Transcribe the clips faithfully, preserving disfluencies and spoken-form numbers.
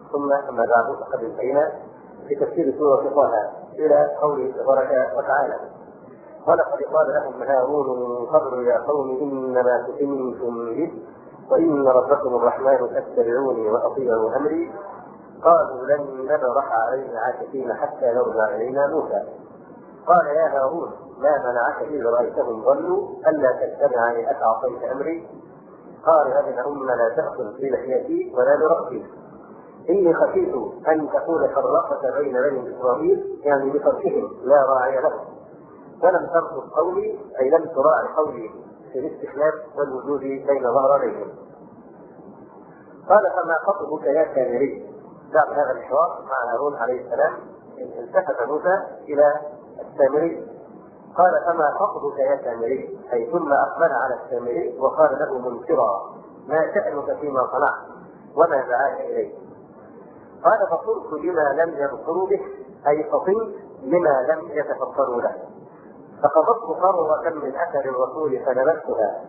ثم أما بعد فقد انتهينا في تفسير سورة طه إلى قوله تبارك وتعالى: ولقد قال لهم هارون من قبل يا قوم إنما فتنتم به وإن ربكم الرحمن فاتبعوني وأطيعوا أمري قالوا لن نبرح عليه عاكفين حتى يرجع إلينا موسى. قال يا هارون ما منعك إذ رأيتهم ضلوا ألا تتبعني أفعصيت أمري؟ قال يا ابن أم لا تأخذ بلحيتي ولا برأسي إني خشيت أن تكون فرقت بين بني إسرائيل، يعني بتركهم لا راعي لهم، ولم ترفض قولي أي لم تراعي قولي في الاستخلاف والوجود بين ظهرانيهم. قال فما خطبك يا سامري؟ بعد هذا الحوار مع هارون عليه السلام التفت موسى إلى السامري قال فما خطبك يا سامري؟ أي ثم أقبل على السامري وقال له منكرا ما شأنك فيما صنعت وما دعاك إليه؟ قال فصرت لما لم يبصروا به أي فطنت لما لم يتفطروا له، فقبضت قروة من أثر الرسول فنبذتها،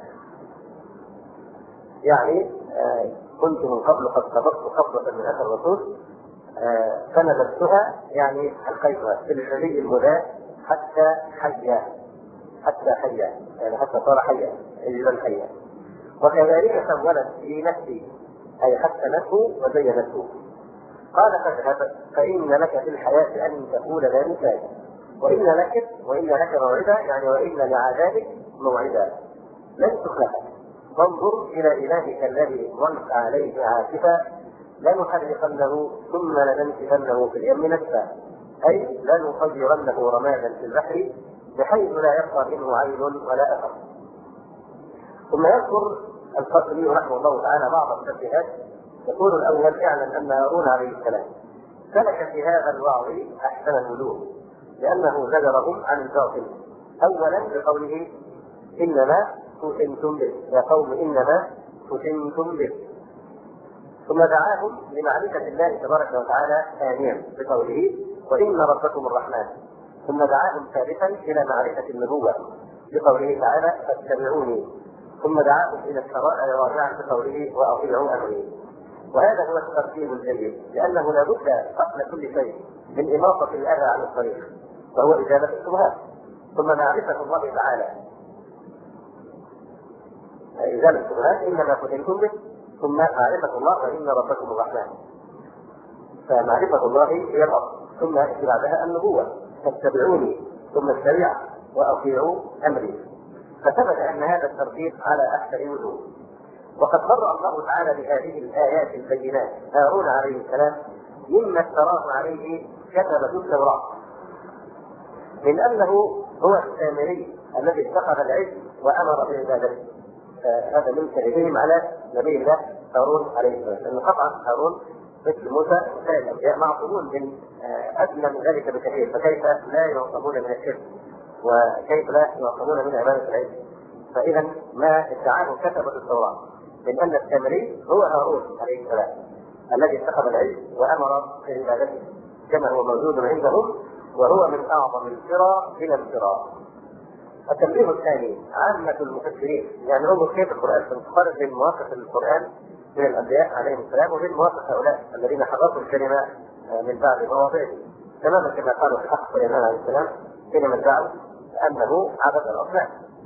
يعني آه كنت من قبل قد قبضت قبضة من أثر الرسول آه فنبذتها، يعني القيمة في النبي المذاع حتى حيا حتى حيا يعني حتى صار حيا إلا حيا. وكذلك سولت في نفسي أي حسنته وزينته. قال فاذهب فإن لك في الحياة أن تقول لا مثال وإن لك وإن لك موعدا، يعني وإن لعذابك موعدا لن تخلفه، فانظر إلى إلهك الذي ظلت عليه عاكفا لنحرقنه ثم لننسفنه في اليم نسفا، أي لنصيرنه رمادا في البحر بحيث لا يبقى منه عين ولا أثر. ثم يذكر القاسمي رحمه الله تعالى بعض التنبيهات. يقول الأول: اعلم أن هارون عليه السلام سلك في هذا الوعظ أحسن الوجوه لأنه زجرهم عن الباطل، أولا بقوله إنما فتنتم به يا قوم إنما فتنتم به، ثم دعاهم لمعرفة الله تبارك وتعالى ثانيا بقوله وإن ربكم الرحمن، ثم دعاهم ثالثا إلى معرفة النبوة بقوله تعالى فاتبعوني، ثم دعاهم إلى الشرائع الراجعة بقوله وأطيعوا أمري. وهذا هو الترتيب الجيد، لأنه لا بد قبل كل شيء من إماطة الأذى عن الطريق وهو إجابة الشبهات، ثم معرفة الله تعالى إزالة الشبهات إنما فتنتم به، ثم معرفة الله وإن ربكم الرحمن. فمعرفة الله هي الأصل، ثم بعدها النبوة فاتبعوني، ثم الشريعة وأطيعوا أمري. فثبت أن هذا الترتيب على أحسن وجوه. وقد برأ الله تعالى بهذه الآيات البينات هارون عليه السلام مما افتراه عليه كتبة التوراة من أنه هو السامري الذي اتخذ العجل وأمر بعبادته. هذا من كذبهم على نبي الله هارون عليه السلام، لأن قطعا هارون مثل موسى وسائر الأنبياء معصومون من أدنى من ذلك بكثير، فكيف لا يعصمون من الشرك وكيف لا يعصمون من عبادة العجل؟ فإذا ما ادعاه كتبة التوراة من أن السامري هو هارون عليه السلام الذي اتخذ العجل وأمر بعبادته كما هو موجود عندهم، وهو من أعظم الفرى إلى الفرى. التنبيه الثاني: عامة المفسرين، يعني انظر كيف القرآن تنقرض بين مواقف القرآن من الأنبياء عليهم السلام وبين مواقف هؤلاء الذين حرفوا الكلمة من بعد مواضعه، تماما كما قالوا في حق سليمان عليه السلام حينما ادعوا أنه عبد الأصنام،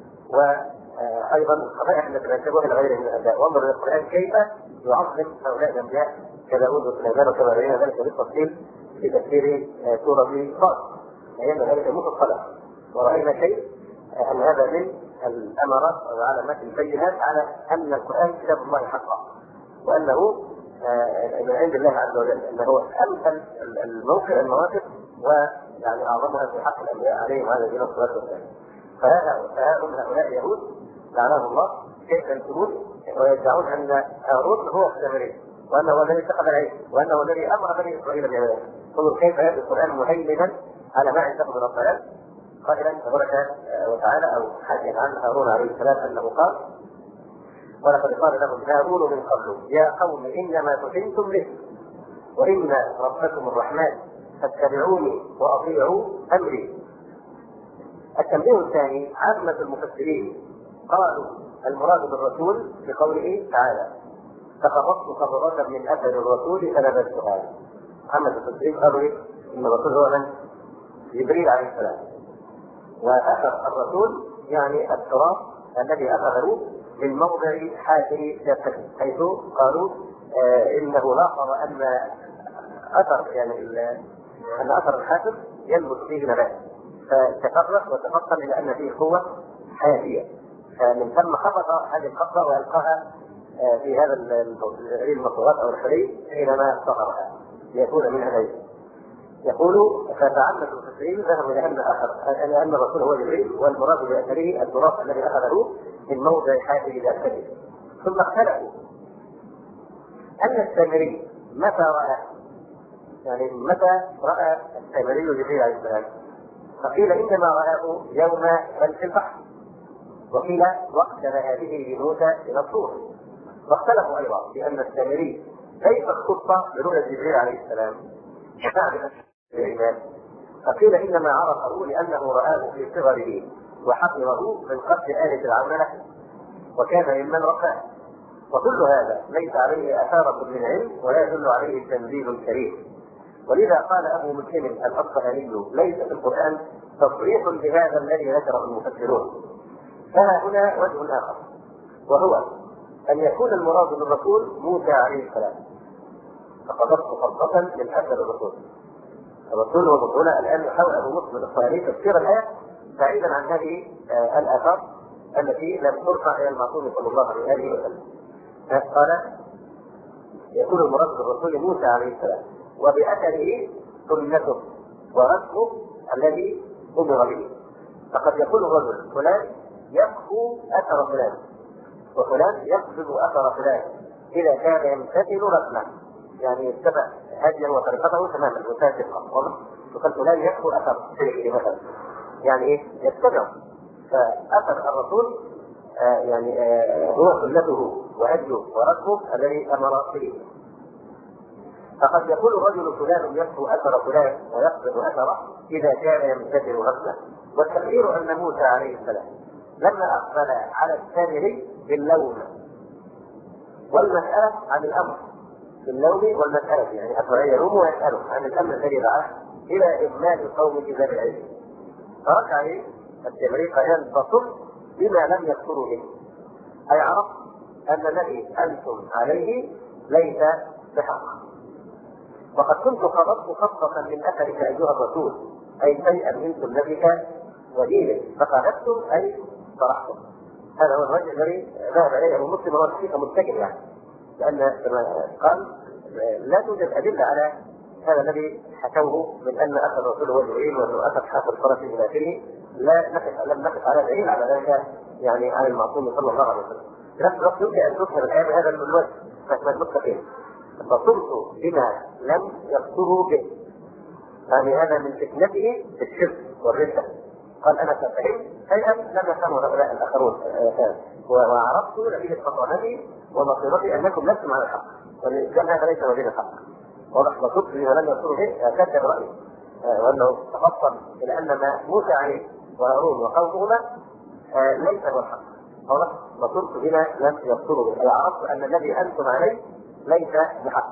وأيضا القبائح التي نسبوها إلى غيره من الأنبياء. وانظر إلى القرآن كيف يعظم هؤلاء الأنبياء كداود وسليمان وكما بين ذلك بالتفصيل في تفسير سورة صاد أيام ذلك مفصلة. ورأينا شيء أن هذا من الأمارات وعلامات البينات على أن القرآن كتاب الله حقا، وأنه من عند الله عز وجل، أنه أمثل الموقع المواقف ويعني أعظمها في حق الأنبياء عليهم هذا الدين الصلاة والسلام. فهؤلاء هؤلاء يهود لعنهم الله كيف ينسبون ويدعون أن هارون هو السامري وأنه الذي اتخذ العجل وأنه الذي أمر بني إسرائيل بعبادته. انظر كيف يأتي القرآن مهيمنا على ما عنده من الضلال، قائلا تبارك وتعالى أو حديث عن هارون عليه السلام أنه قال ولقد قال لهم هارون من قبل يا قوم إنما فتنتم به وإن ربكم الرحمن فاتبعوني وأطيعوا أمري. التنبيه الثاني: عامة المفسرين قالوا المراد بالرسول بقوله تعالى فخبطت خبرات من اثر الرسول فنبذتها. محمد التصديق قالوا ايه؟ ان الرسول هو من؟ جبريل عليه السلام. واثر الرسول يعني التراب الذي اخذه من موضع حافر جسده، حيث قالوا آه انه لاحظ ان اثر يعني ان اثر الحافر ينبت فيه نبات، فتفرق وتفصل الى ان فيه قوه حياتيه، فمن ثم خبط هذه القبضه والقاها آه في هذا المصورات او الحلي حينما صغرها ليكون منها ليس. يقول فتعمد المفسرين ذهبوا الى ان اخر ان الرسول هو جبريل، والمراد باثره التراب الذي اخذه من موضع حافر جسده. ثم اختلفوا ان السامري متى راى، يعني متى راى السامري جبريل عليه السلام؟ فقيل انما راه يوم فلك البحر، وقيل وقت ذهابه لموسى الى الطور. واختلفوا ايضا بان السامري كيف اختص برؤيا جبريل عليه السلام وبعد العباد، فقيل انما عرفه لانه رآه في صغره وحفظه من قتل آل فرعون له وكان ممن رفاه. وكل هذا ليس عليه اثارة من علم ولا يدل عليه تنزيل كريم. ولذا قال ابو مسلم الاصفهاني ليس في القرآن تصريح بهذا الذي ذكره المفسرون. فها هنا وجه اخر، وهو ان يكون المراد بالرسول موسى عليه السلام، فقدرت خطة من اثر الرسول. الرسول والرسول الان يحاول ابو مسلم الاصفهاني تفسير الايه بعيدا عن هذه آه الاثار التي لم ترفع الى المعصوم صلى الله عليه وسلم. قال يكون المراد بالرسول موسى عليه السلام وباثره سنته ورسمه الذي امر به. فقد يقول الرجل فلان يخفو اثر فلان وفلان يقصد اثر فلان اذا كان يمتثل رسمه، يعني يتبع هديه وطريقته تماما وسائل واضح. وقد فلان يخفو اثر شيء مثلا، يعني ايه؟ يتبعه. فاثر الرسول آه يعني آه هو سنته وهديه ورسمه الذي امر به. فقد يقول الرجل فلان يخفو اثر فلان ويقصد اثره اذا كان يمتثل رسمه. والتقدير ان موسى عليه السلام لما اقبل على السامري باللوم والمساله عن الامر، باللوم والمساله يعني افعل يلوم ويساله عن الامر الذي دعاه الى اضلال قوم كتاب العلم، فرد عليه السامري قال بصر بما لم يذكروا به، اي عرف ان الذي انتم عليه ليس بحق. وقد كنت قبضت خطة من اثرك ايها الرسول، اي شيئا من سنتك ودينك، فقالتم اي صرحتم. هذا هو الوجه الذي ذهب اليه ابو مسلم وهو الحقيقه متكئ، يعني لان كما قال لا توجد ادله على هذا الذي حكوه من ان اثر الرسول هو جبريل وانه اثر حافظ الفرس الى اخره. لا نقف لم نقف على دليل على ذلك يعني عن المعصوم صلى الله عليه وسلم. في نفس الوقت يمكن ان تفهم الايه بهذا الوجه فهم المتقين، فصرت بما لم يقصروا به، يعني هذا من فتنته في الشرك والردة. قال انا فهمت شيئا لم يفهمه هؤلاء الاخرون، وعرفت نتيجه خطانتي ومصيرتي انكم لستم على الحق، والاسلام هذا ليس مدين الحق. واضح. وصرت بما لم يقصروا به كذب رايي، وانه تفصل الى ان ما موسى عليه وهارون وقومهما ليس هو الحق. واضح. وصرت بما لم يقصروا به، اي عرفت ان الذي انتم عليه ليس بحق.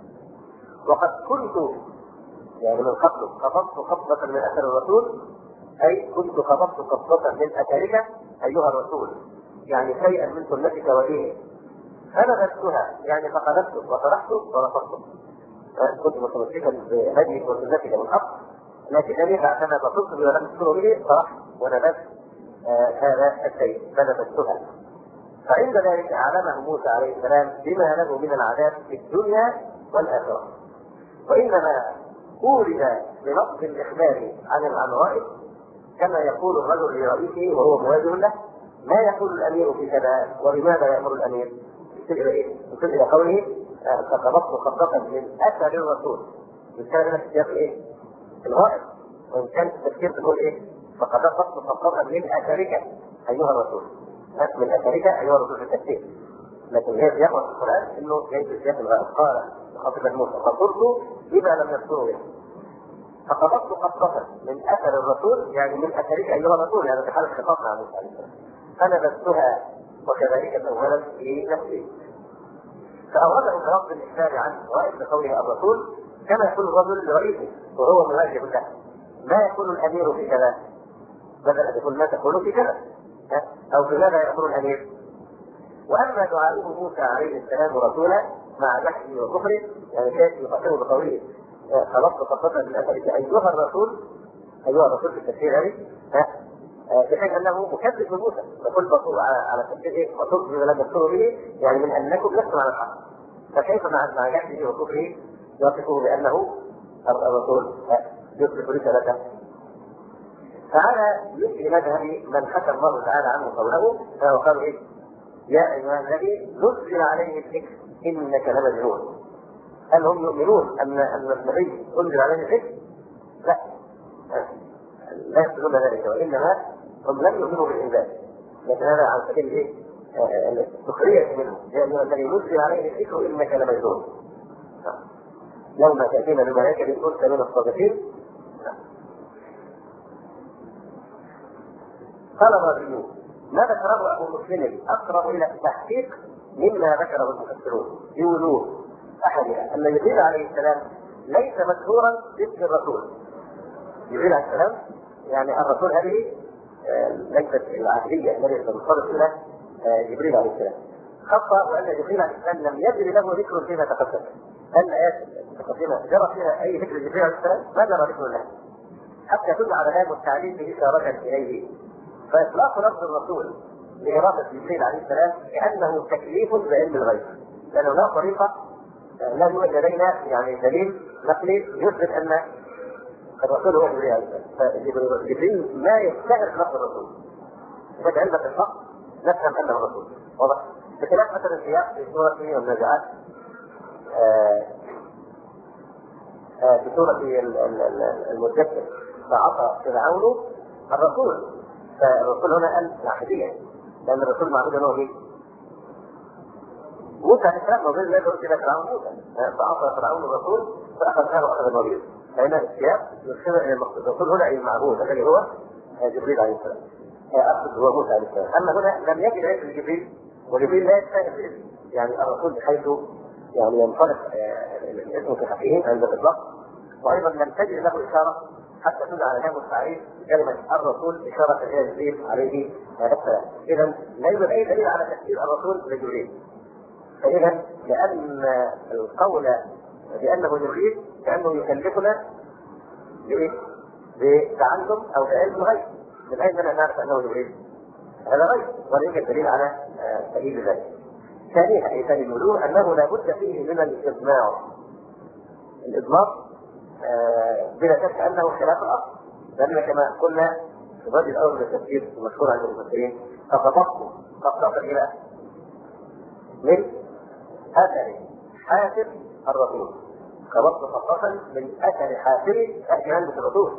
وقد كنت يعني من قبل قبضت قبضة من اثر الرسول، اي كنت قبضت قبضة من اثرك ايها الرسول، يعني شيئا من سنتك ودينك، فنبذتها يعني فقدته وطرحته ورفضته. كنت متمسكا بهديك وسنتك بالحق، لكنني بعدما بصرت بما لم تذكروا به طرحت ونبذت آه هذا الشيء فنبذتها. فعند ذلك اعلمه موسى عليه السلام بما له من العذاب في الدنيا والاخره. وانما أورد بلفظ الإخبار عن الغائب كما يقول الرجل لرئيسه وهو مواجه له ما يقول الأمير في كذا ولماذا يأمر الأمير؟ يصل إلى قوله فقبضت قبضة من أثر الرسول، كان نفس السياق إيه؟ الغائب. وإن كان التفكير تقول إيه؟ فقبضت قبضة من أثرك أيها الرسول، من أثرك أيها الرسول في التفكير. لكن هي سياق في القرآن إنه جاي في سياق الغائب. قال خطيب موسى فقلت بما لم يذكروا به، فقبضت قبضة من اثر الرسول يعني من اثرك ايها الرسول، يعني في حاله خطاب مع موسى عليه السلام، فنبذتها وكذلك سولت في نفسي. فأورده برفض الإخبار عنه وإذن قوله الرسول كما يقول الرجل لرئيسه وهو مواجه له، ما يكون الأمير في كذا، بدل أن يقول ما تقول في كذا، أو بماذا يقول الأمير. وأما دعاؤه موسى عليه السلام رسولا مع جحده وكفره، يعني كيف يقسمه بقوله خلصت خطة من أثرك أيها الرسول، أيها الرسول في التفسير هذه، بحيث أنه مكذب من موسى، يقول بطول على تفسير إيه؟ بطول بما لم يذكروا به، يعني من أنكم لستم على الحق. فكيف مع جحده وكفره يصفه بأنه الرسول يصرف رسالته؟ فعلى مثل مذهب من حكى الله تعالى عنه قوله، فقالوا إيه؟ يا أيها الذي نزل عليه الذكر إنك لمجنون. هل هم يؤمنون أن أن النبي أنزل عليه الذكر؟ لا، لا يقصدون ذلك، وإنما هم لم يؤمنوا بالإنزال، لكن هذا عن سبيل إيه؟ السخرية منه. يا أيها الذي نزل عليه الذكر إنك لمجنون. يوم تأتينا بملائكة إن كنت من الصادقين. قال الرازي ما ذكره أبو مسلم أقرب إلى التحقيق مما ذكره المفسرون. يقولون أحدها أن جبريل عليه السلام ليس مشهورا باسم الرسول. جبريل عليه السلام يعني الرسول هذه ليست العهدية التي تنصرف إلى جبريل عليه السلام، خاصة وأن جبريل عليه السلام لم يجري له ذكر فيما تقدم. الآيات التقديمة جرى فيها أي ذكر جبريل عليه السلام ما جرى ذكر له، حتى تدل على هذا التعليم بإشارة إليه. فإطلاق لفظ الرسول لإرادة جبريل عليه السلام كأنه تكليف بعلم الغيب، لأنه لا طريقة، لا يوجد لدينا يعني دليل نقلي يثبت أن الرسول هو جبريل عليه السلام. فجبريل ما يستعرف لفظ الرسول، إذا علمت الحق نفهم أنه الرسول. واضح؟ بخلاف مثلا السياق في سورة النازعات، في سورة المدثر فعصى فرعون الرسول، فالرسول هنا قال العهدية، لأن الرسول معبود له به. موسى عليه السلام وغير ذلك أرسل فرعون موسى فعصى فرعون الرسول فأخذناه وأخذ النبي، فإن السياق يرسل إلى المقصود. الرسول هنا أي المعبود الذي هو جبريل عليه السلام، أقصد هو موسى عليه السلام. أما هنا لم يجد اسم جبريل، وجبريل لا يستأنف الاسم، يعني الرسول بحيث يعني ينطلق الاسم في حقه عند الإطلاق، وأيضا لم تجد له إشارة حتى تدل على هذا التعريف كلمة الرسول إشارة إلى جبريل عليه السلام. إذا لا يوجد أي دليل على تفسير الرسول لجبريل. فإذا لأن القول بأنه جبريل كأنه يكلفنا بإيه؟ بتعلم أو بعلم الغيب، من أين نعرف أنه جبريل؟ هذا غيب، ولا يوجد دليل على تأييد ذلك. ثانيا أي ثاني الوجوه أنه لا بد فيه من الإضمار. الإضمار آه بلا شك أنه خلاف الأصل، لأن كما قلنا في الرجل الأول من التفسير المشهور عند المفسرين فقطعته قطعت إلى من أثر حافر الرسول، قبضت خطة من أثر حافر أجهل الرسول،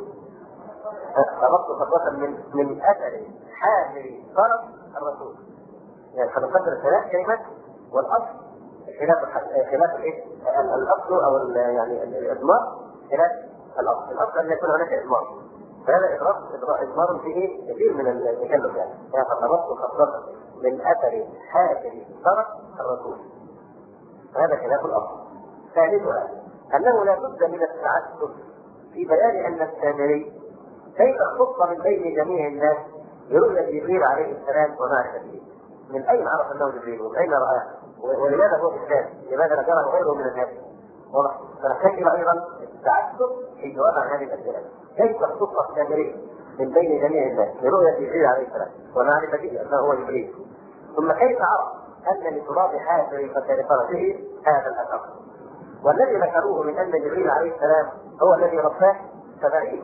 قبضت خطة من من أثر حافر طرف الرسول. يعني فنقدر ثلاث كلمات، والأصل خلاف خلاف الايه؟ الأصل أو يعني الإضمار خلاف الأصل. الأصل أن يكون هناك إضمار، فهذا إضمار إضمار فيه كثير من التكلف، يعني يعني قبضت خطة من أثر حافر طرف الرسول، هذا خلاف الأصل. ثالثها أنه لا بد من التعسف في بيان أن السامري كيف خص من بين جميع الناس برؤية جبريل عليه السلام ومعرفته. من أين عرف أنه جبريل؟ ومن أين رآه؟ ولماذا هو بالذات؟ لماذا ذكره غيره من الناس؟ واضح؟ فنحتاج أيضا التعسف في جواب عن هذه الأسئلة. كيف خص السامري من بين جميع الناس برؤية جبريل عليه السلام ومعرفته أنه هو جبريل؟ ثم كيف عرف أن لتراب حافر فسرقته هذا الأثر؟ والذي ذكروه من أن جبريل عليه السلام هو الذي رباه فبعيد.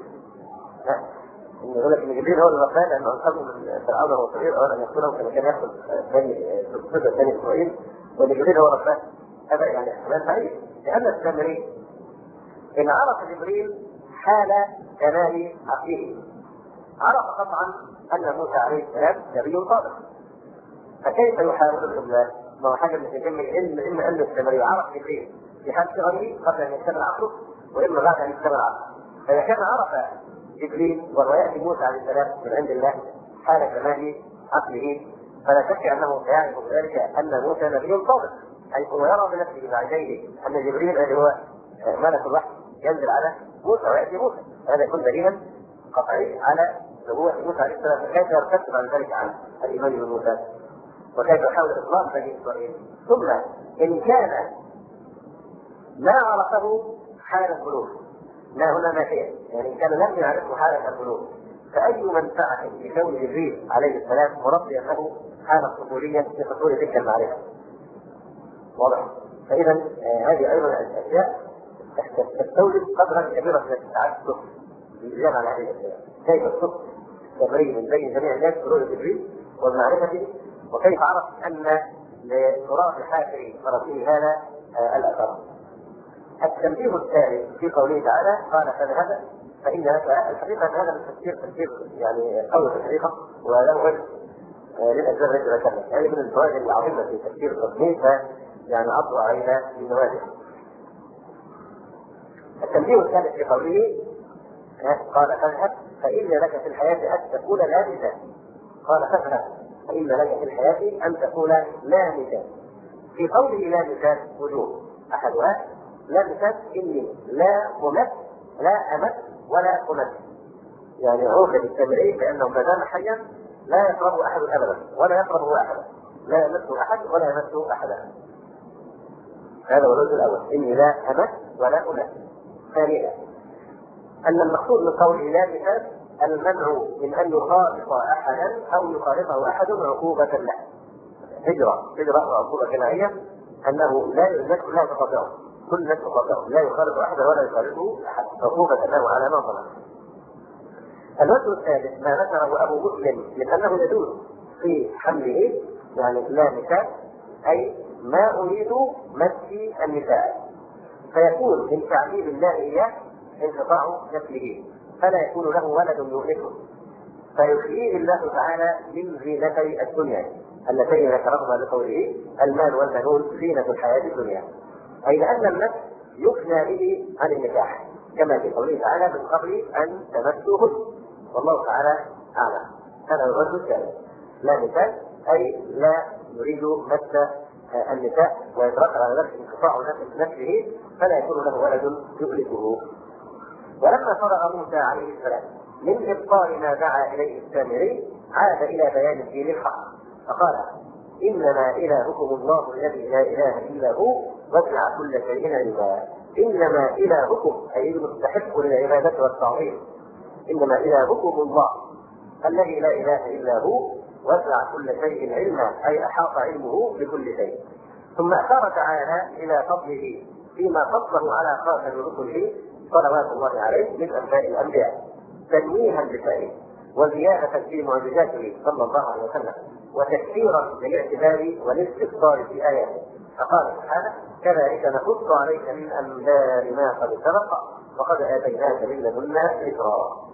يقول لك ان جبريل هو اللي رباه لانه انقذه من فرعون وهو صغير، او ان يقتله كما كان يحصل بني الصدر بني اسرائيل، وان جبريل هو رباه هذا يعني احتمال بعيد، لان السامري ان عرف جبريل حال كمال عقله عرف قطعا ان موسى عليه السلام نبي صادق، فكيف يحاول الاملاك؟ ما هو حاجه من تتم العلم ان ان السامري عرف جبريل في حال صغره قبل ان يكتمل عقله، واما بعد ان يكتمل عقله. فاذا كان عرف جبريل وروايات موسى عليه السلام من عند الله حال كمال عقله، فلا شك انه سيعرف ذلك ان موسى نبي صادق، حيث يرى بنفسه بعينيه أن جبريل الذي هو ملك الوحي ينزل على موسى ويأتي موسى، هذا يكون دليلا قطعي على نبوة موسى عليه السلام. كيف يرتكب عن ذلك عن الإيمان بموسى وكيف يحاول إطلاق بني إسرائيل؟ ثم إن كان ما عرفه حال البلوغ، ما هنا نافية، يعني إن كان لم يعرفه حالة البلوغ فأي منفعة لكون جبريل عليه السلام مربيا له حالة طفولية في حصول تلك المعرفة؟ واضح؟ فإذا آه هذه أيضا الأشياء تستوجب قدرا كبيرا من التعسف بالإجابة على هذه الأشياء. كيف الصدق تبري من بين جميع الناس بلوغ جبريل ومعرفته، وكيف عرف أن لتراث حافر فرسه هذا آه الأثر. التنبيه الثالث في قوله تعالى قال فذهب فإن الحقيقة هذا التفسير تفسير يعني قوي في الحقيقة وله وجه للأسباب التي ذكرنا، يعني من الفوائد العظيمة في تفسير التصنيف يعني أضوء علينا بنوازل. التنبيه الثالث في قوله قال فاذهب فإن لك في الحياة أن تكون لامسا، قال فاذهب فإن لك في الحياة أن تكون لامسا. في قوله لامسا وجوه، أحدها لامسا إني لا أمس لا أمس ولا أمس، يعني عوقب التمرين بأنه ما دام حيا لا يقرب أحد أبدا ولا يقربه أحد، لا يمسه أحد ولا يمسه أحدا. هذا هو الوجه الأول، إني لا أمس ولا أمس. ثانيا أن المقصود من قوله لا مثال المنع من أن يخالط أحدا أو يخالطه أحد عقوبة له. هجرة هجرة وعقوبة كنائية أنه لا يملك لا يتقاطعه، كل الناس تقاطعه، لا يخالط أحدا ولا يخالطه أحد عقوبة له على ما ظلم. الوجه الثالث ما ذكره أبو مسلم من أنه يدل في حمله يعني لا مثال أي ما أريد مسي النساء، فيكون من تعليم الله إياه انقطاع نسله فلا يكون له ولد يؤنسه، فيحييه الله تعالى من زينتي الدنيا اللتين ذكرهما بقوله المال والبنون زينة الحياة الدنيا، أي لأن النفس يفنى به عن النكاح كما في قوله تعالى من قبل أن تمسوهن والله تعالى أعلم. هذا هو الوجه الثالث، لا مثال أي لا يريد مس النساء ويترتب على ذلك انقطاع نفسه فلا يكون له ولد يؤلفه. ولما فرغ موسى عليه السلام من إبطال ما دعا إليه السامري عاد إلى بيان الدين الحق فقال إنما إلهكم الله الذي لا إله إلا هو وسع كل شيء علما. إنما إلهكم أي المستحق للعبادة والتعظيم، إنما إلهكم الله الذي لا إله إلا هو وسع كل شيء علما أي أحاط علمه بكل شيء. ثم أشار تعالى إلى فضله فيما فضله على خاتم رسله صلوات الله عليه من أنباء الأنبياء تنويها بشأنه وزيادة في معجزاته صلى الله عليه وسلم وتكثيرا للاعتبار والاستفسار في آياته. فقال سبحانه كذلك نقص عليك من أنباء ما قد سبق وقد آتيناك من لدنا ذكرا.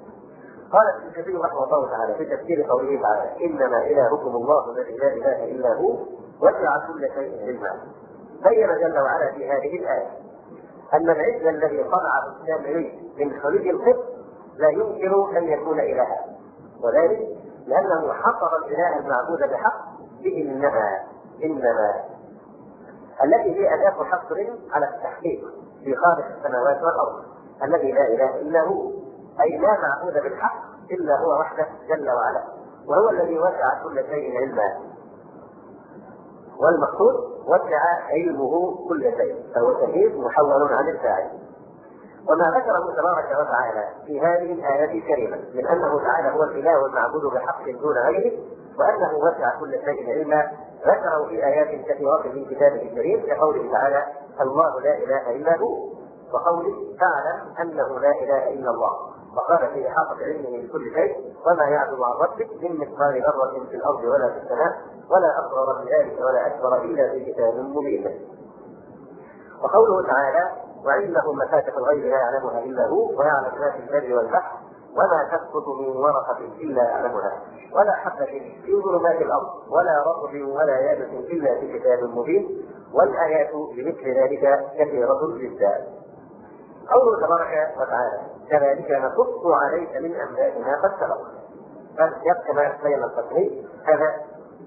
قال ابن كثير رحمه الله تعالى في تفسير قوله تعالى إنما إلهكم الله الذي لا إله إلا هو وسع كل شيء علما، بين جل وعلا في هذه الآية أن العجل الذي صنعه السامري من خليج القبط لا يمكن أن يكون إلها، وذلك لأنه حصر الإله المعبود بحق بإنما إنما التي هي أداة حصر على التحقيق في خالق السماوات والأرض الذي لا إله إلا هو، أي لا معبود بالحق إلا هو وحده جل وعلا، وهو الذي وسع كل شيء علما. والمقصود وسع علمه كل شيء، فهو تمييز محول عن الفاعل. وما ذكره تبارك وتعالى في هذه الآيات الكريمة من أنه تعالى هو الإله المعبود بحق دون غيره وأنه وسع كل شيء علما ذكره في آيات كثيرة من كتابه الكريم كقوله تعالى الله لا إله إلا هو، وقوله تعالى أنه لا إله إلا الله، وقال في إحاطة علمه بكل شيء وما يعزب عن ربك من مثقال ذرة في الأرض ولا في السماء ولا أصغر من ذلك ولا أكبر إلا في كتاب مبين. وقوله تعالى وعنده مفاتح الغيب لا يعلمها إلا هو ويعلم ما في البر والبحر وما تسقط من ورقة إلا يعلمها ولا حبة في ظلمات الأرض ولا رطب ولا يابس إلا في كتاب مبين، والآيات بمثل ذلك كثيرة جدا. قوله تبارك وتعالى كذلك نقص عليك من أنباء ما قد سبق، فيبقى ما بين القسمين هذا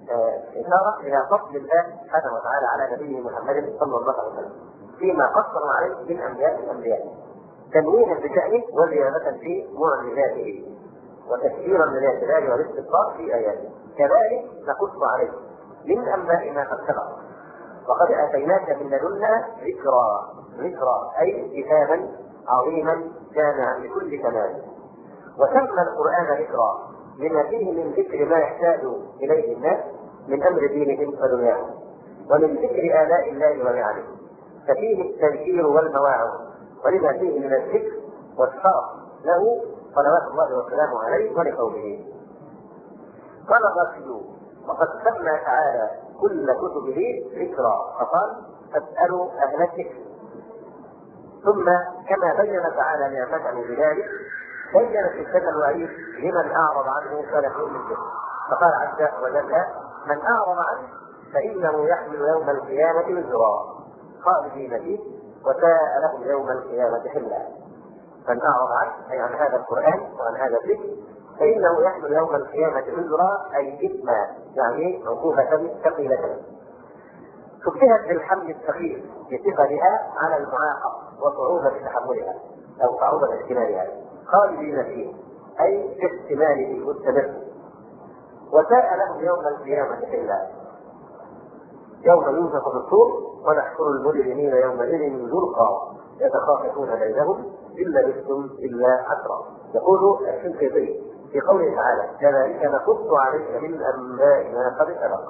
إشارة إلى فضل الله سبحانه وتعالى على نبيه محمد صلى الله عليه وسلم فيما قصر عليه من أنبياء الأنبياء، تنويها بشأنه وزيادة في معجزاته وتكثيرا من الاعتبار والاستقراء في آياته. كذلك نقص عليه من أنباء ما قد سبق، وقد آتيناك من لدنا ذكرى، ذكرى أي كتابا عظيما جامعا لكل كمال. وسمى القرآن ذكرى لما فيه من ذكر ما يحتاج إليه الناس من أمر دينهم ودنياهم، ومن ذكر آلاء الله ونعمه، ففيه التذكير والمواعظ، ولما فيه من الذكر والشرف له صلوات الله وسلامه عليه ولقوله. قال الراشدون: وقد سمى تعالى كل كتبه ذكرى، فقال: فاسألوا أهل الذكر. ثم كما بين تعالى نعمته بذلك بين شدة الوعيد لمن أعرض عنه فله مثله، فقال عز وجل: من أعرض عنه فإنه يحمل يوم القيامة وزرا خالدين فيه وساء لهم يوم القيامة حملا. من أعرض عنه أي عن هذا القرآن وعن هذا الذكر فإنه يحمل يوم القيامة وزرا أي إثما، يعني عقوبة ثقيلة. شبهت بالحمل الثقيل بثقلها على المعاقبة وصعوبة تحملها أو صعوبة احتمالها، خالدين فيه أي في احتماله مستمر. وساء لهم يوم القيامة حملا، يوم ينفخ في الصور ونحشر المجرمين يومئذ زرقا يتخافتون بينهم إن لبثتم إلا عشرا. يقول الشنقيطي في قوله تعالى: كذلك نقص عليك من أنباء ما قد سبق.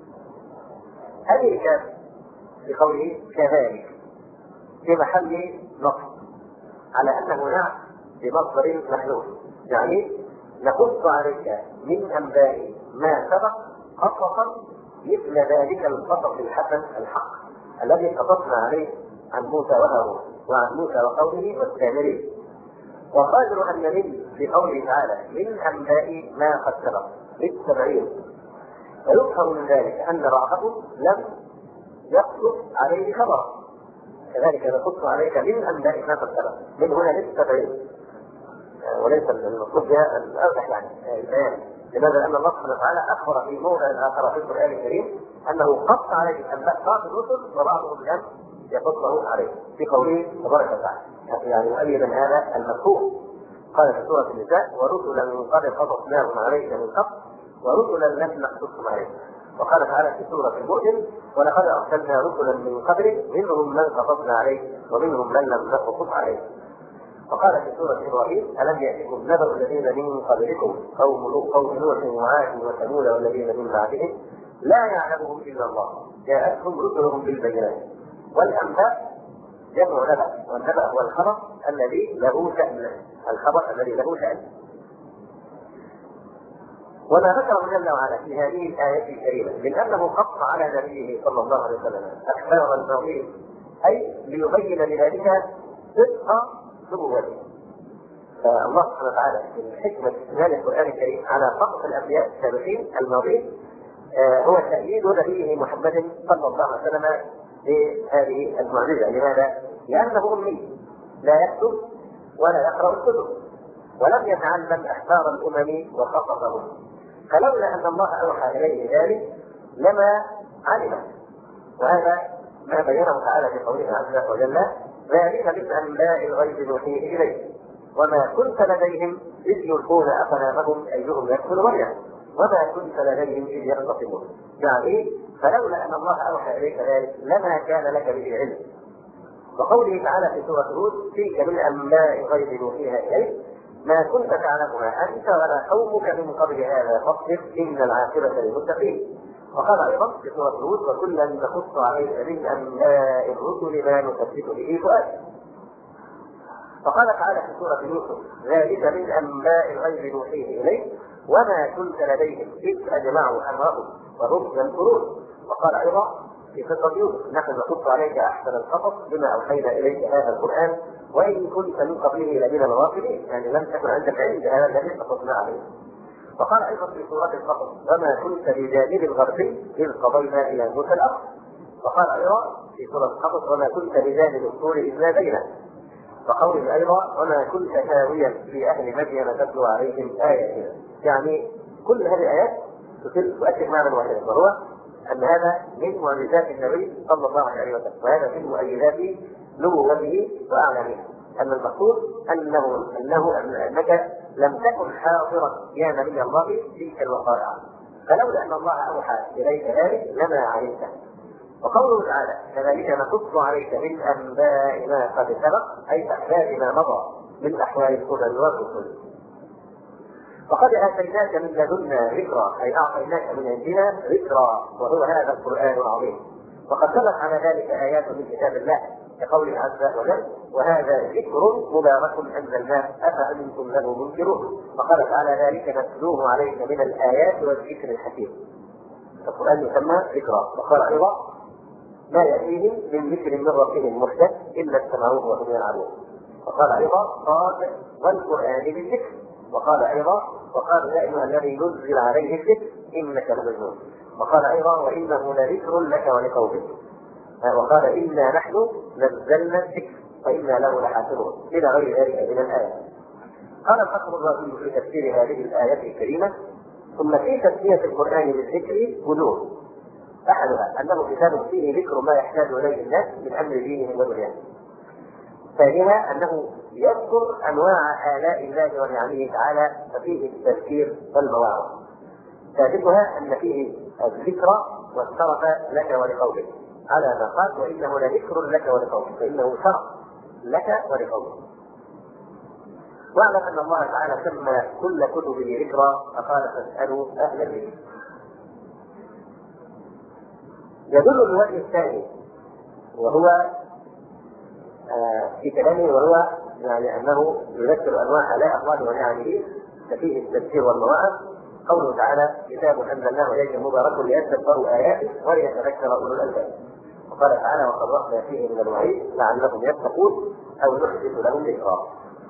هذه كانت في قوله كذلك في محل نصب على أنه نعت بمصدر محذوف، يعني نقص عليك من أنباء ما سبق قصصا مثل ذلك القصص الحسن الحق الذي قصصنا عليه عن موسى وهارون وعن موسى وقومه والسامري. وقادر أن نمل بقوله تعالى من أنباء ما قد سبق للتبعير، ويظهر من ذلك أن بعضهم لم يقصص عليه خبرا، كذلك نقص عليك من أنباء ما قد سبق من هنا للتبعير وليس المقصود بها الأرجح يعني البيان. لماذا؟ لأن الله سبحانه وتعالى أخبر في موضع آخر في القرآن الكريم أنه قص عليه أنباء بعض الرسل وبعضهم لم يقصه عليه في قوله تبارك وتعالى، يعني مؤيدا هذا المفهوم. قال في سورة النساء: ورسلا قد قصصناهم عليك من قبل ورسلا لم نقصصهم عليك. وقال تعالى في سورة المؤمن: ولقد أرسلنا رسلا من قبلك منهم من قصصنا عليه ومنهم من لم نقصص عليه. وقال في سورة إبراهيم: ألم يأتكم نبأ الذين من قبلكم قوم نوح وعاد وثمود والذين من بعدهم لا يعلمهم إلا الله جاءتهم رسلهم بالبينات. والأنباء جمع نبأ، والنبأ هو الخبر الذي له شأن، الخبر الذي له شأن. وما ذكره جل وعلا في هذه الآية الكريمة من أنه قص على نبيه صلى الله عليه وسلم أخبار الماضين، أي ليبين لذلك صدق نبوته. فالله سبحانه وتعالى من حكمة استعمال القرآن الكريم على قصص الأنبياء السابقين الماضين آه هو تأييد نبيه محمد صلى الله عليه وسلم بهذه المعجزة. لماذا؟ لأنه أمي لا يكتب ولا يقرأ الكتب ولم يتعلم أخبار الأمم وقصصهم، فلولا أن الله أوحى إليه ذلك لما علم. وهذا ما بينه تعالى في قوله عز وجل: ذلك من أنباء الغيب نوحيه إليك وما كنت لديهم إذ يلقون أقلامهم أيهم يكفل مريم وما كنت لديهم إذ يختصمون. يعني فلولا أن الله أوحى إليك ذلك لما كان لك به علم. وقوله تعالى في سورة هود: تلك من أنباء الغيب نوحيها إليك ما كنت تعلمها أنت ولا قومك من قبل هذا فاصبر إن العاقبة للمتقين. وقال أيضا في سورة هود: وكلا نقص عليك من أنباء الرسل ما نثبت به فؤادك. وقال تعالى في سورة يوسف: ذلك من أنباء الغيب نوحيه إليك وما كنت لديهم إذ أجمعوا أمرهم وهم ينكرون. وقال أيضا في قصة يوسف: نحن نقص عليك أحسن القصص بما أوحينا إليك هذا القرآن وإن كنت من قبله لمن الغافلين، يعني لم تكن عندك علم بهذا الذي قصصنا عليه. وقال أيضا في سورة القصص: وما كنت بجانب الغربي إذ قضينا إلى موسى الأمر. وقال أيضا في سورة القصص: وما كنت بجانب الطور إذ نادينا. وقوله أيضا: وما كنت ساويا في أهل مدين تتلو عليهم آياتنا. يعني كل هذه الآيات تؤكد معنى واحدا، وهو أن هذا من معجزات النبي صلى الله عليه وسلم، وهذا من مؤيدات نبوته وأعلامه، أن المقصود أنه أنه أنك لم تكن حاضرا يا نبي الله تلك الوقائع، فلولا أن الله أوحى إليك ذلك لما علمته. وقوله تعالى كذلك نقص عليك من أنباء ما قد سبق، أي أحداث ما مضى من أحوال السنن والرسل. وقد آتيناك من لدنا ذكرى، أي أعطيناك من عندنا ذكرى، وهو هذا القرآن العظيم. وقد دلت على ذلك آيات من كتاب الله كقوله عز وجل وهذا ذكر مبارك أنزلناه أفأنتم له منكرون. وقال تعالى ذلك نتلوه عليك من الآيات والذكر الحكيم. القرآن يسمى ذكرى. وقال أيضا ما يأتيهم من ذكر من ربهم محدث إلا استمعوه وهم يلعبون. وقال أيضا قال والقرآن بالذكر. وقال أيضا وقال يا أيها الذي نزل عليه الذكر إنك لمجنون. وقال أيضا وإنه لذكر لك ولقومك. وقال إنا نحن نزلنا الذكر وإنا له لحافظون إلى غير ذلك من الآيات. قال الفخر الرازي في تفسير هذه الآيات الكريمة ثم في تسمية القرآن بالذكر وجوه. أحدها أنه كتاب فيه ذكر ما يحتاج إليه الناس من أمر دينهم ودنياهم. ثانيها أنه يذكر أنواع آلاء الله ونعمه تعالى ففيه التذكير والمواعظ. ثالثها أن فيه الذكر والشرف لك ولقومك على ما قال وإنه لذكر لك ولقومك، فإنه شرف لك ولقومك. واعلم أن الله تعالى سمى كل كتبه ذكرى فقال فاسألوا أهل الذكر. يدل الوجه الثاني وهو آه في كلامه وهو يعني أنه يذكر أنواع آلاء الله ونعمه ففيه التذكير والمواعظ. قوله تعالى كتاب أنزلناه إليك مبارك ليدبروا آياته وليتذكر أولو الألباب. وقال تعالى وقرأنا فيه من الوعيد لعلهم يتقون أو نحدث لهم ذكرا.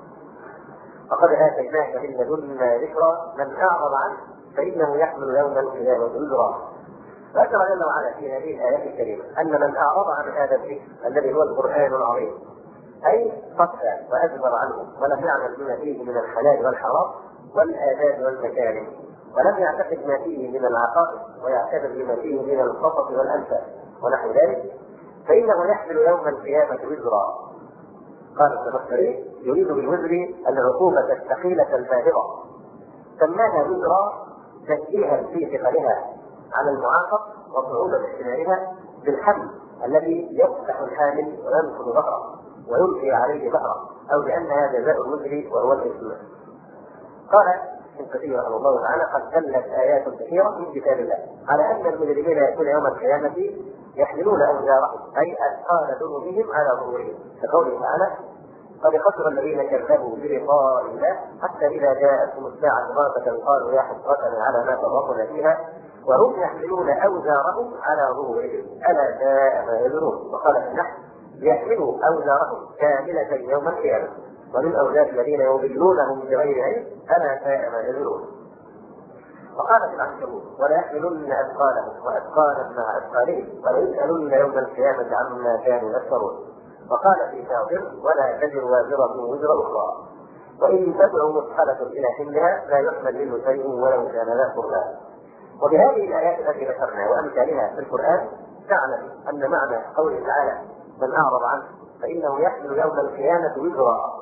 وقد آتيناك من لدنا ذكرى من أعرض عنه فإنه يحمل يوم القيامة وزرا. ذكر جل وعلا في هذه الآيات الكريمة أن من أعرض عن هذا الذكر الذي هو القرآن العظيم أي صفى وأجبر عنه ولم يعمل بما فيه من الحلال والحرام والآداب والمكارم ولم يعتقد ما فيه من العقائد ويعتبر بما فيه من القصص والأنفاس ونحو ذلك فإنه يحمل يوم القيامة وزرا. قال التفسير يريد بالوزر العقوبة الثقيلة البالغة سماها وزرا تشبيها في ثقلها على المعاقب وصعوبة احتمالها بالحمل الذي يفتح الحامل وينفض ظهره ويلقي عليه ظهره أو لأنها جزاء الوزر وهو الإثم. قال ابن كثير رحمه الله تعالى قد دلت آيات كثيرة من كتاب الله على أن المجرمين يأتون يوم القيامة يحملون أوزارهم أي أثقال ذنوبهم على ظهورهم كقوله تعالى قد خسر الذين كذبوا بلقاء الله حتى إذا جاءتهم الساعة بغتة قالوا يا حسرتنا على ما فرطنا فيها وهم يحملون أوزارهم على ظهورهم ألا ساء ما يزرون. وقال النحل يحملوا أوزارهم كاملة يوم القيامة ومن أوزار الذين يضلونهم بغير علم ألا ساء ما يزرون. وقال في العنكبوت ولا يحملن أثقالهم وأثقالا مع أثقالهم وليسألن يوم القيامة عما كانوا يفترون. وقال في شاطر ولا تزر وازرة وزر أخرى وإن تدعو مثقلة إلى حملها لا يحمل منه شيء ولو كان ذا قربى. وبهذه الآيات التي ذكرنا وأمثالها في القرآن تعلم أن معنى قوله تعالى من أعرض عنه فإنه يحمل يوم القيامة وزرا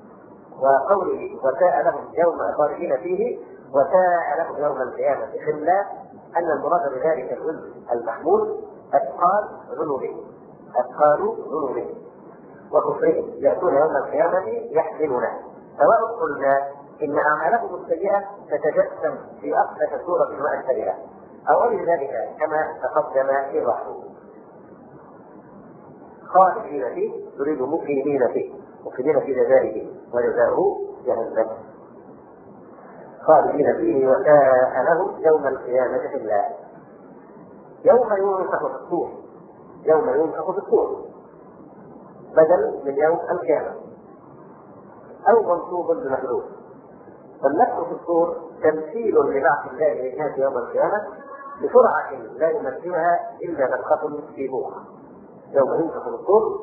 وقوله وساء لهم يوم خالدين فيه وساء لهم يوم القيامة حملا أن المراد بذلك الوزر المحمول أثقال ذنوبهم أثقال ذنوبهم وكفرهم يأتون يوم القيامة يحملونه سواء قلنا إن أعمالهم السيئة تتجسم في أقصى سورة وأكثرها أو غير ذلك كما تقدم في الرحم خالدين فيه يريد مقيمين فيه مقيمين في جزائه وجزاؤه جهنم خالدين فيه وساء لهم يوم القيامة حملا. يوم ينفخ في الصور يوم ينفخ في الصور بدل من يوم القيامة أو منصوب بمحذوف. فالنفخ في الصور تمثيل لبعث الله للناس يوم القيامة بسرعة لا يمثلها إلا نفخة في بوق. يوم ينفخ في الصور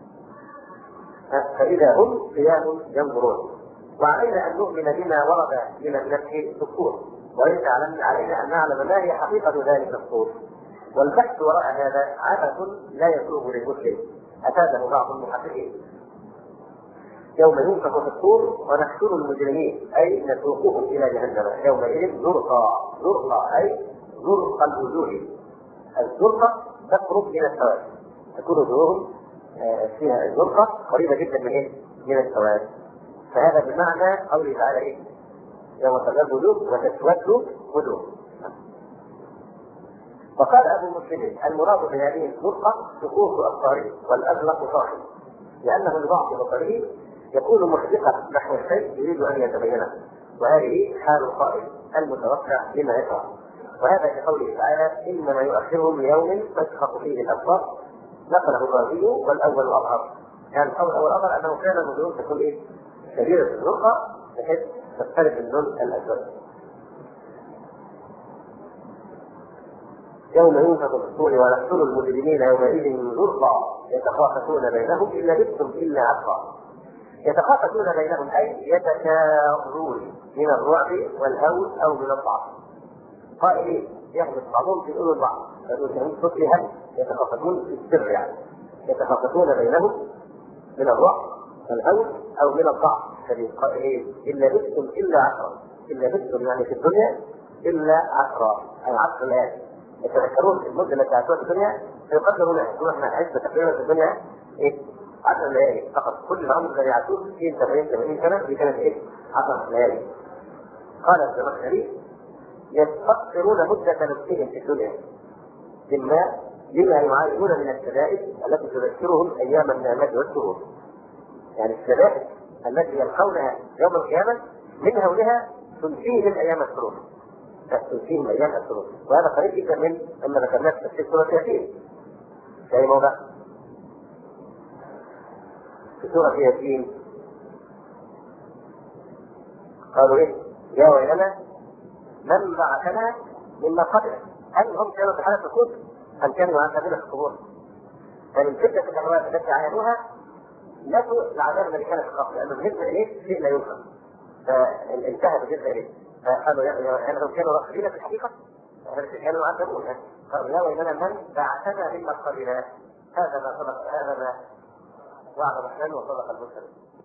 فإذا هم قيام ينظرون. وعلينا أن نؤمن بما ورد من النفخ في الصور وليس علينا ان نعلم ما هي حقيقه ذلك الطور. والبحث وراء هذا عبث لا يسوغ للمسلم، افاده بعض المحققين. يوم ينفخ في الطور ونحشر المجرمين اي نسوقهم الى جهنم يومئذ زرقا. زرقا اي زرق الوجوه. الزرقه تقرب من السواد، تكون وجوههم فيها الزرقه قريبه جدا من ايه؟ من السواد. فهذا بمعنى قوله تعالى ايه؟ يوم تبيض وجوه وتسود وجوه. وقال ابو مسلم المراد بهذه الزرقه سقوط ابصاره والازرق صاحب، لانه لضعف بصره يكون محدقا نحو الشيء يريد ان يتبينه، وهذه حال القائل المتوقع لما يقع. وهذا كقوله تعالى انما يؤخرهم ليوم تشخص فيه الابصار، نقله الرازي والاول اظهر. يعني القول الاول اظهر انه كان النجوم تكون ايه؟ شديده الزرقه بحيث تختلف اللون الاسود. يوم ينفخ في الصور ونحشر المجرمين يومئذ زرقا يتخافتون بينهم ان لبثتم الا عشرا. يتخافتون بينهم اي يتشاورون من الرعب والهول او من الضعف. قائلين يحدث بعضهم في اذن بعض، فالمسلمين صوتها يتخافتون في السر، يعني يتخافتون بينهم من الرعب والهول او من الضعف. قائلين ان لبثتم الا عشرا، ان لبثتم يعني في الدنيا الا عشرا اي عشر ليالي. يتذكرون المده التي عاشوها في الدنيا فيقدروا لها يقولون احنا عشنا تقريبا في الدنيا ايه؟ عشر ليالي فقط. كل العمر الذي عاشوه ستين سبعين ثمانين سنه دي كانت ايه؟ عشر ليالي. قال الزمخشري يستقصرون مده نفسهم في الدنيا مما لما يعانون من الشدائد التي تذكرهم ايام النعمه والسرور. يعني الشدائد التي يلقونها يوم القيامه من هولها تنسيهم ايام السرور، تنسيهم ايام السرور. وهذا قريب جدا من لما ذكرناه في تفسير سوره ياسين. في اي موضع؟ في سوره ياسين قالوا ايه؟ يا ويلنا من بعثنا من مقابر. هل هم كانوا في حاله سقوط ام كانوا يعذبون في القبور؟ فمن شده الاموات التي عانوها نسوا العذاب الذي كان في القبر، لانه بالنسبه اليه شيء لا يفهم، فانتهى بالنسبه اليه. فقالوا انهم كانوا راغبين في الحقيقه، كانوا يعذبون. قالوا يا ويلنا من بعثنا من مقابرنا، هذا ما صدق، هذا ما وعد الرحمن وصدق المرسلين.